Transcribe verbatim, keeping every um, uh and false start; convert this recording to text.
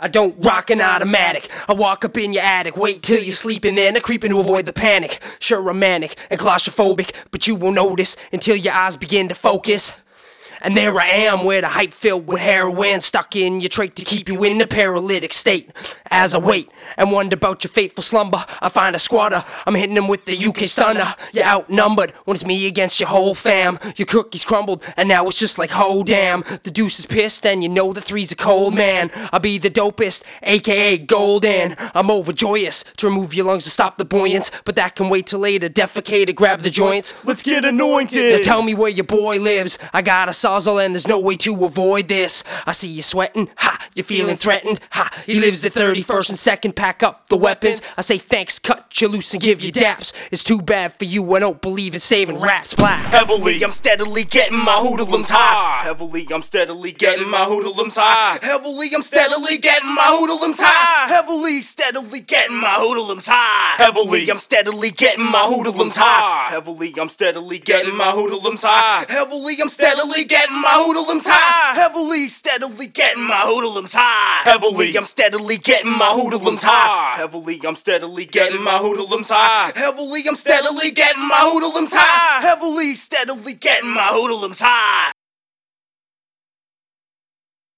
I don't rock an automatic. I walk up in your attic, wait till you're sleeping, then I creep in to avoid the panic. Sure, I'm manic and claustrophobic, but you won't notice until your eyes begin to focus. And there I am, with a hype filled with heroin, stuck in your trait to keep you in a paralytic state. As I wait and wonder about your fateful slumber, I find a squatter, I'm hitting him with the U K stunner. You're outnumbered when it's me against your whole fam. Your cookies crumbled and now it's just like, oh damn. The deuce is pissed and you know the three's a cold man. I'll be the dopest, aka golden. I'm overjoyous to remove your lungs to stop the buoyance, but that can wait till later, defecate to grab the joints. Let's get anointed. Now tell me where your boy lives, I got a sozzle and there's no way to avoid this. I see you sweating, ha, you're feeling threatened, ha. He lives at thirty-first and second, pack up the weapons. I say thanks, cut you loose and give you daps. It's too bad for you, I don't believe in saving rats black. Heavily, I'm steadily getting my hoodlums high. Heavily, I'm steadily getting my hoodlums high. Heavily, I'm steadily getting my hoodlums high. Heavily, steadily getting my hoodlums high. Heavily, I'm steadily getting my hoodlums high. Heavily, I'm steadily getting my hoodlums high. Heavily, I'm steadily getting my hoodlums high. Heavily, steadily getting my hoodlums high. Heavily, I'm steadily getting my hoodlums high. Heavily, I'm steadily getting my hoodlums high. Heavily, I'm steadily getting my hoodlums high. Heavily, steadily getting my hoodlums high.